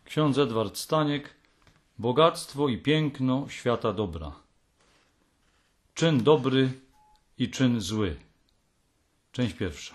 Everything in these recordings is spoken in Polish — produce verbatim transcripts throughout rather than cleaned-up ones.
Ksiądz Edward Staniek. Bogactwo i piękno świata dobra. Czyn dobry i czyn zły. Część pierwsza.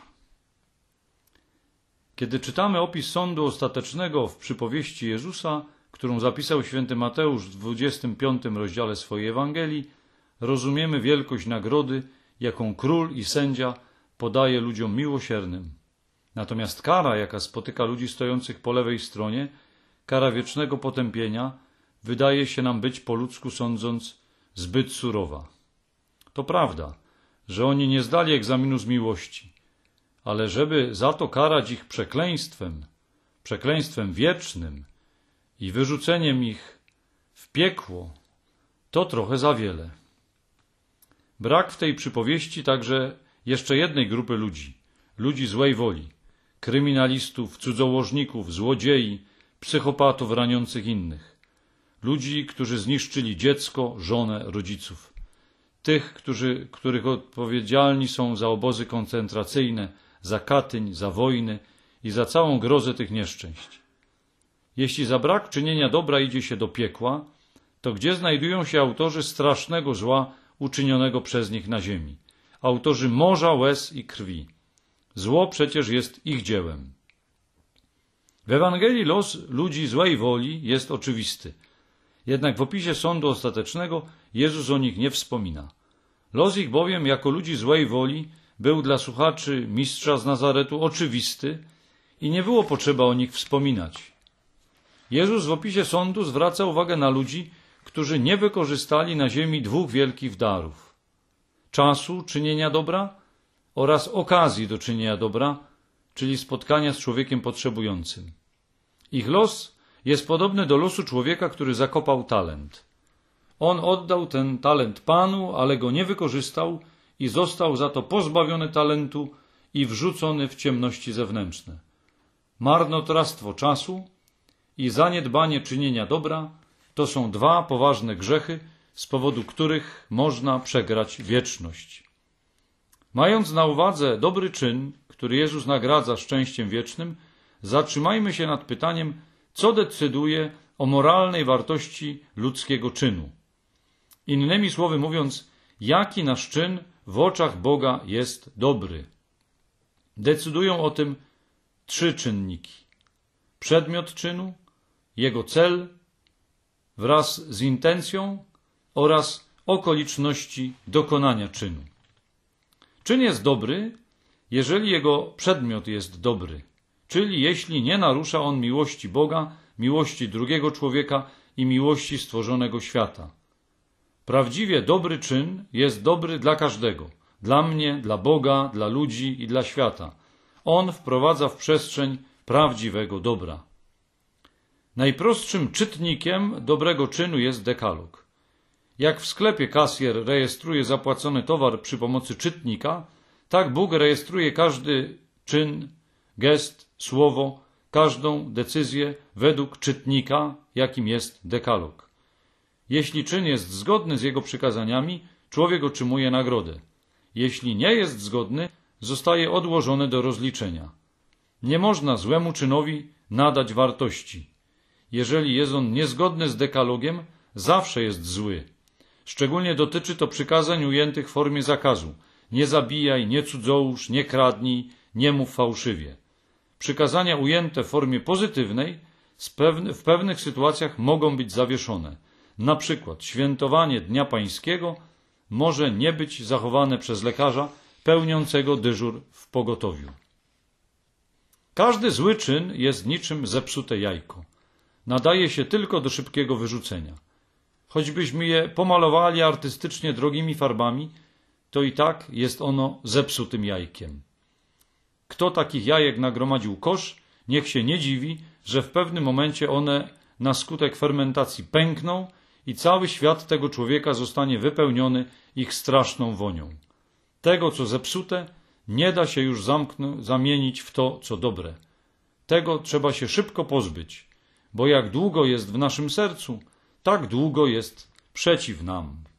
Kiedy czytamy opis sądu ostatecznego w przypowieści Jezusa, którą zapisał święty Mateusz w dwudziestym piątym rozdziale swojej Ewangelii, rozumiemy wielkość nagrody, jaką król i sędzia podaje ludziom miłosiernym. Natomiast kara, jaka spotyka ludzi stojących po lewej stronie, kara wiecznego potępienia, wydaje się nam być, po ludzku sądząc, zbyt surowa. To prawda, że oni nie zdali egzaminu z miłości, ale żeby za to karać ich przekleństwem, przekleństwem wiecznym i wyrzuceniem ich w piekło, to trochę za wiele. Brak w tej przypowieści także jeszcze jednej grupy ludzi, ludzi złej woli, kryminalistów, cudzołożników, złodziei, psychopatów raniących innych, ludzi, którzy zniszczyli dziecko, żonę, rodziców, tych, którzy, których odpowiedzialni są za obozy koncentracyjne, za Katyń, za wojny i za całą grozę tych nieszczęść. Jeśli za brak czynienia dobra idzie się do piekła, to gdzie znajdują się autorzy strasznego zła uczynionego przez nich na ziemi? Autorzy morza łez i krwi. Zło przecież jest ich dziełem. W Ewangelii los ludzi złej woli jest oczywisty. Jednak w opisie sądu ostatecznego Jezus o nich nie wspomina. Los ich bowiem jako ludzi złej woli był dla słuchaczy mistrza z Nazaretu oczywisty i nie było potrzeba o nich wspominać. Jezus w opisie sądu zwraca uwagę na ludzi, którzy nie wykorzystali na ziemi dwóch wielkich darów: czasu czynienia dobra oraz okazji do czynienia dobra, czyli spotkania z człowiekiem potrzebującym. Ich los jest podobny do losu człowieka, który zakopał talent. On oddał ten talent Panu, ale go nie wykorzystał i został za to pozbawiony talentu i wrzucony w ciemności zewnętrzne. Marnotrawstwo czasu i zaniedbanie czynienia dobra to są dwa poważne grzechy, z powodu których można przegrać wieczność. Mając na uwadze dobry czyn, który Jezus nagradza szczęściem wiecznym, zatrzymajmy się nad pytaniem, co decyduje o moralnej wartości ludzkiego czynu. Innymi słowy mówiąc, jaki nasz czyn w oczach Boga jest dobry. Decydują o tym trzy czynniki. Przedmiot czynu, jego cel wraz z intencją oraz okoliczności dokonania czynu. Czyn jest dobry, jeżeli jego przedmiot jest dobry, czyli jeśli nie narusza on miłości Boga, miłości drugiego człowieka i miłości stworzonego świata. Prawdziwie dobry czyn jest dobry dla każdego, dla mnie, dla Boga, dla ludzi i dla świata. On wprowadza w przestrzeń prawdziwego dobra. Najprostszym czytnikiem dobrego czynu jest dekalog. Jak w sklepie kasjer rejestruje zapłacony towar przy pomocy czytnika, tak Bóg rejestruje każdy czyn, gest, słowo, każdą decyzję według czytnika, jakim jest dekalog. Jeśli czyn jest zgodny z jego przykazaniami, człowiek otrzymuje nagrodę. Jeśli nie jest zgodny, zostaje odłożony do rozliczenia. Nie można złemu czynowi nadać wartości. Jeżeli jest on niezgodny z dekalogiem, zawsze jest zły. Szczególnie dotyczy to przykazań ujętych w formie zakazu. Nie zabijaj, nie cudzołóż, nie kradnij, nie mów fałszywie. Przykazania ujęte w formie pozytywnej w pewnych sytuacjach mogą być zawieszone. Na przykład świętowanie Dnia Pańskiego może nie być zachowane przez lekarza pełniącego dyżur w pogotowiu. Każdy zły czyn jest niczym zepsute jajko. Nadaje się tylko do szybkiego wyrzucenia. Choćbyśmy je pomalowali artystycznie drogimi farbami, to i tak jest ono zepsutym jajkiem. Kto takich jajek nagromadził kosz, niech się nie dziwi, że w pewnym momencie one na skutek fermentacji pękną i cały świat tego człowieka zostanie wypełniony ich straszną wonią. Tego, co zepsute, nie da się już zamknąć, zamienić w to, co dobre. Tego trzeba się szybko pozbyć, bo jak długo jest w naszym sercu, tak długo jest przeciw nam.